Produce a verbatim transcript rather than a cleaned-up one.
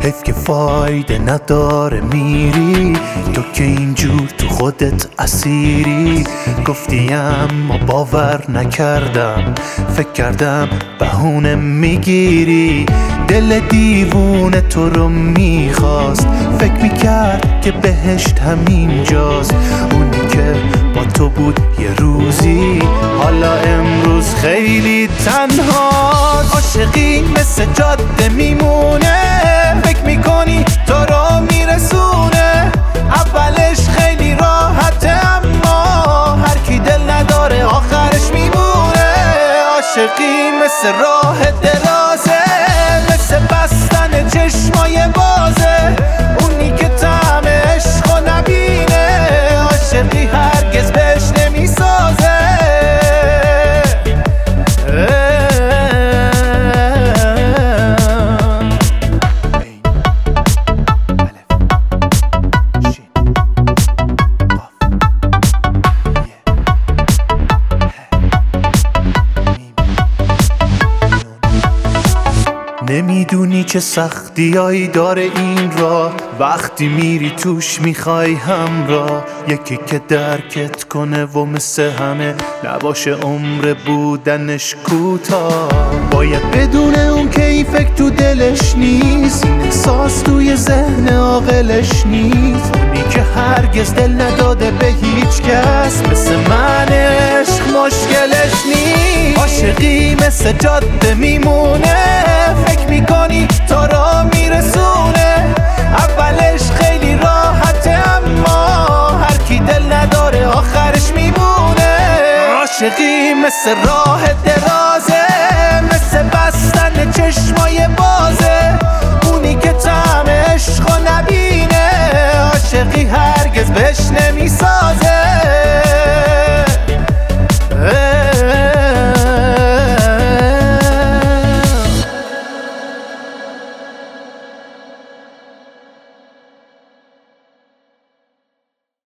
حیف که فایده نداره میری تو که اینجور تو خودت اسیری. گفتی اما باور نکردم، فکر کردم بهونه میگیری. دل دیوونه تو رو میخواست، فکر میکرد که بهشت همینجاست. اونی که با تو بود یه روزی، حالا امروز خیلی تنهاست. عاشقی مثل جاده میمونه، فکر میکنی تو رو میرسونه. اولش خیلی راحته اما هر کی دل نداره آخرش میمونه. عاشقی مثل راه درازه، مثل بستن چشمای بازه. اونی که طعم عشقو نبینه، عاشقی هرگز بهش نمیسازه. نمیدونی چه سختیایی داره این راه، وقتی میری توش میخوای همراه. یکی که درکت کنه و مثل همه نباشه عمر بودنش کوتاه. باید بدونه اون که این فکر تو دلش نیست، این احساس توی ذهن عاقلش نیست. اونی که هرگز دل نداده به هیچ کس، مثل من عشق مشکلش نیست. عاشقی مثل جاده میمونه، فکر میکنی تو را میرسونه. اولش خیلی راحته اما هر کی دل نداره آخرش میمونه. عاشقی مثل راه درازه، مثل بستن چشمای باز.